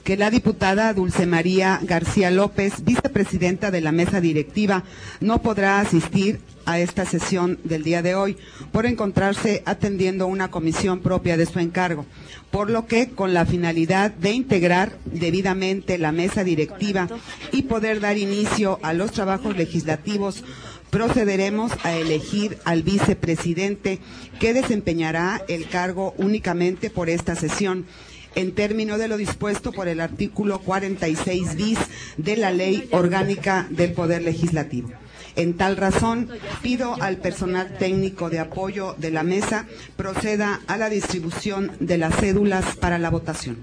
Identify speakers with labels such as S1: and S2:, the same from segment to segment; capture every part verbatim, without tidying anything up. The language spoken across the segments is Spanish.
S1: que la diputada Dulce María García López, vicepresidenta de la mesa directiva, no podrá asistir a esta sesión del día de hoy por encontrarse atendiendo una comisión propia de su encargo, por lo que, con la finalidad de integrar debidamente la mesa directiva y poder dar inicio a los trabajos legislativos, procederemos a elegir al vicepresidente, que desempeñará el cargo únicamente por esta sesión, en término de lo dispuesto por el artículo cuarenta y seis bis de la Ley Orgánica del Poder Legislativo. En tal razón, pido al personal técnico de apoyo de la mesa proceda a la distribución de las cédulas para la votación.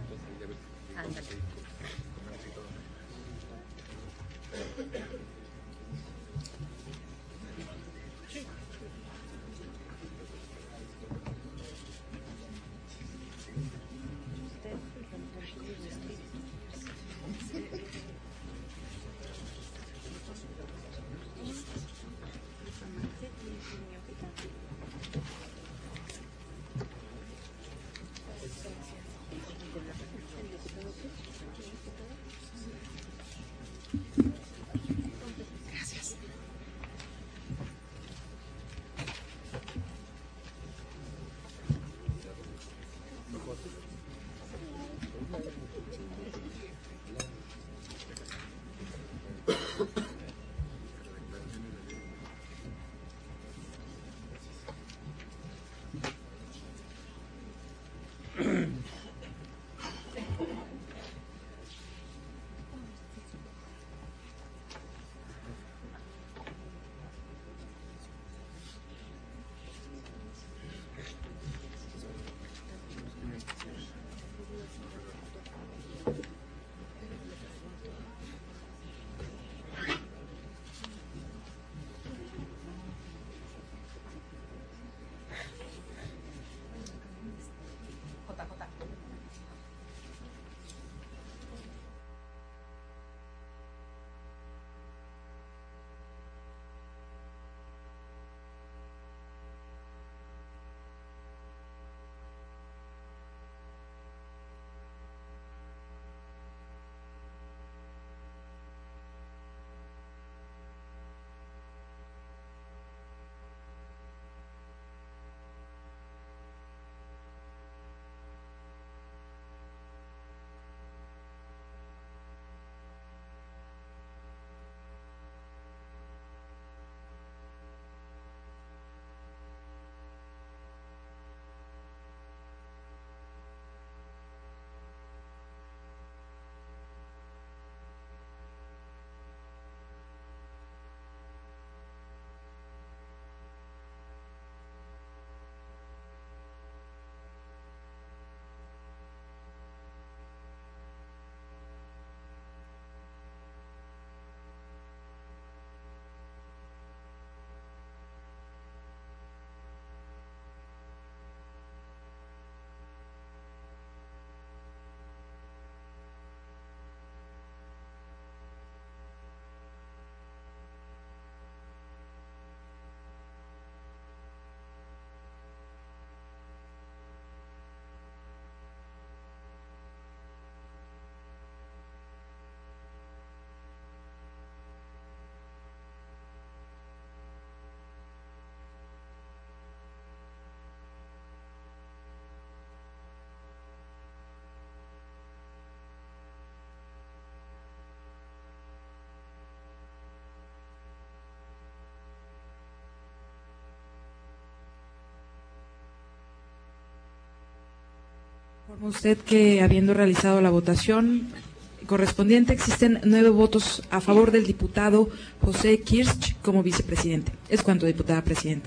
S2: Informa usted que, habiendo realizado la votación correspondiente, existen nueve votos a favor del diputado José Kirsch como vicepresidente. Es cuanto, diputada presidenta.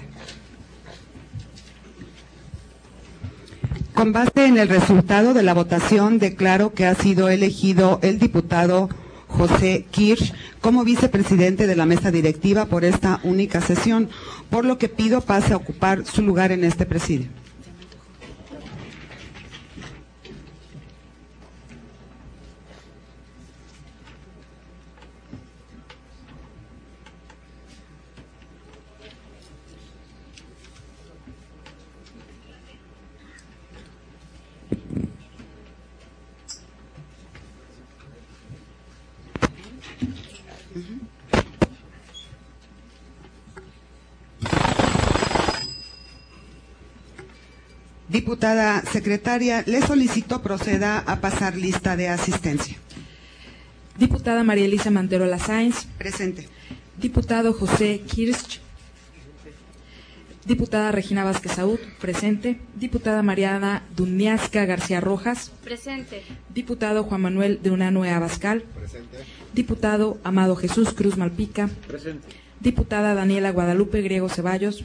S1: Con base en el resultado de la votación, declaro que ha sido elegido el diputado José Kirsch como vicepresidente de la mesa directiva por esta única sesión, por lo que pido pase a ocupar su lugar en este presidio. Diputada secretaria, le solicito proceda a pasar lista de asistencia.
S2: Diputada María Elisa Manterola Sáenz.
S1: Presente.
S2: Diputado José Kirsch. Diputada Regina Vázquez Saúd. Presente. Diputada Mariana Duniasca García Rojas.
S3: Presente.
S2: Diputado Juan Manuel de Unanue Abascal.
S4: Presente.
S2: Diputado Amado Jesús Cruz Malpica.
S4: Presente.
S2: Diputada Daniela Guadalupe Griego Ceballos.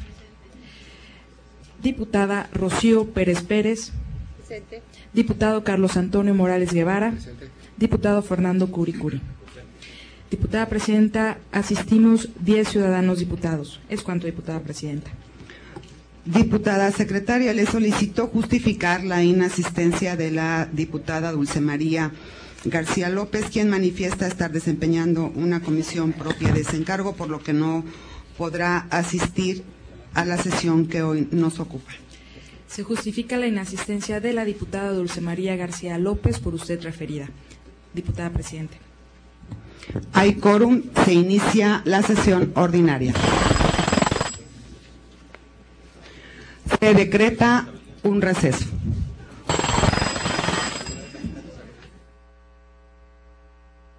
S2: Diputada Rocío Pérez Pérez.
S3: Presente.
S2: Diputado Carlos Antonio Morales Guevara.
S4: Presente.
S2: Diputado Fernando Curicuri. Diputada Presidenta, asistimos diez ciudadanos diputados. Es cuanto, diputada Presidenta.
S1: Diputada secretaria, le solicito justificar la inasistencia de la diputada Dulce María García López, quien manifiesta estar desempeñando una comisión propia de ese encargo, por lo que no podrá asistir a la sesión que hoy nos ocupa.
S2: Se justifica la inasistencia de la diputada Dulce María García López por usted referida. Diputada Presidenta.
S1: Hay quórum, se inicia la sesión ordinaria. Se decreta un receso.